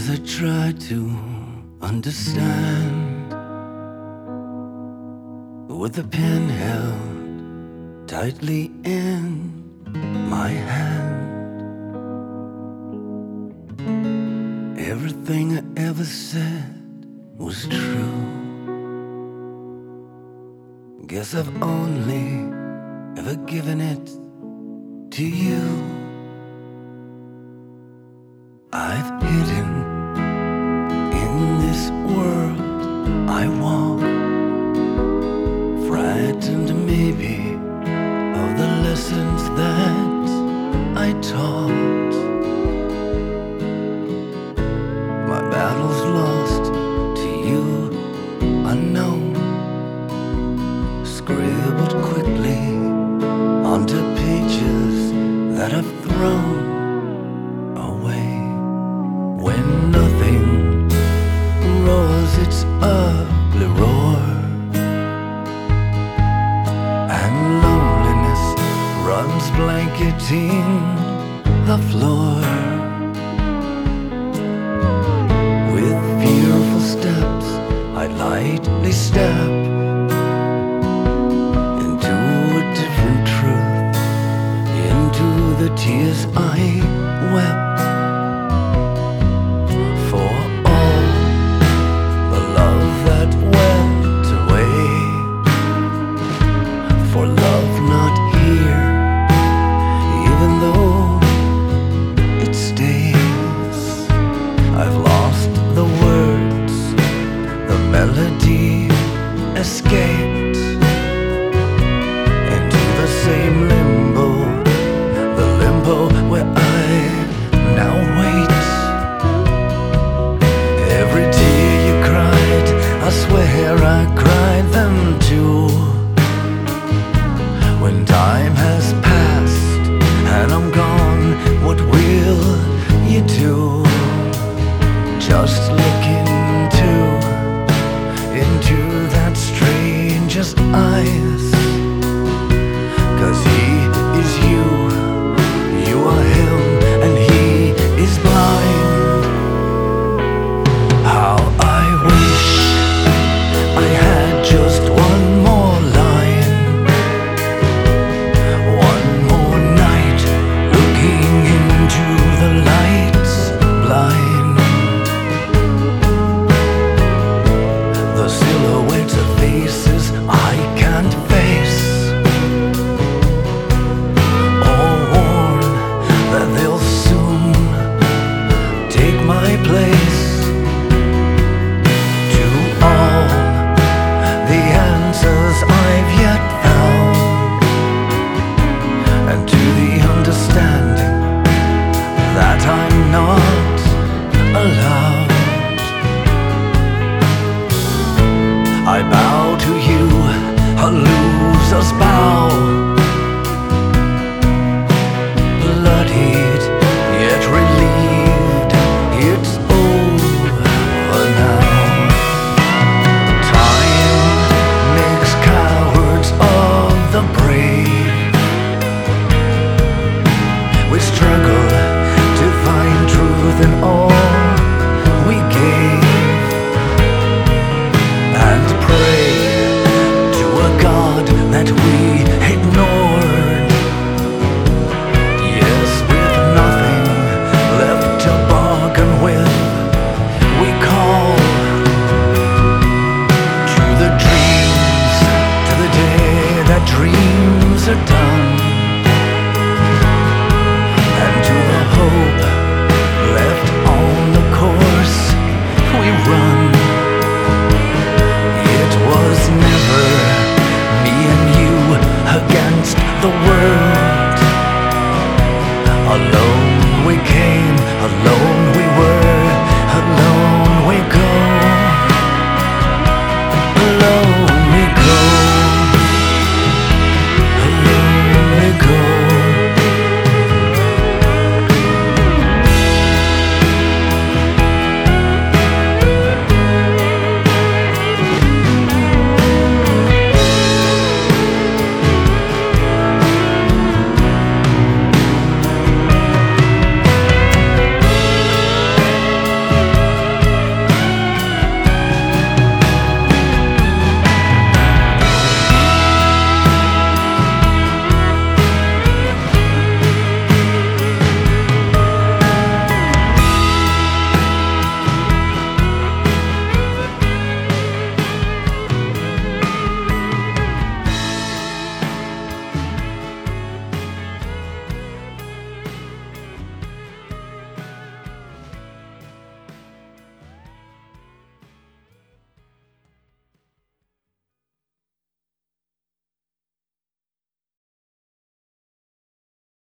As I try to understand, with the pen held tightly in my hand, everything I ever said was true. Guess I've only ever given it to you. I've hidden in this world I walk, frightened maybe of the lessons that I taught. My battle's lost to you, unknown, scribbled quickly onto pages that I've thrown away. When nothing roars its ugly roar, and loneliness runs blanketing the floor, with fearful steps I lightly step into a different truth, into the tears I wept. For all the love that went away, for love not here, even though it stays. I've lost the words, the melody escaped into the same limbo, the limbo where I now wait. Every tear you cried, I swear I cried them too. When time has passed and I'm gone, what will you do? Just look into that stranger's eyes, 'cause he is you, you are him, and he is blind. How I wish I had just one more line, one more night looking into the lights blind. The silhouettes of faces I can't face, all warn that they'll soon take my place. To all the answers I've yet found, and to the understanding that I'm not allowed, I bow to you, a loser's bow. Bloodied, yet relieved, it's over now. Time makes cowards of the brave. We struggle to find truth in all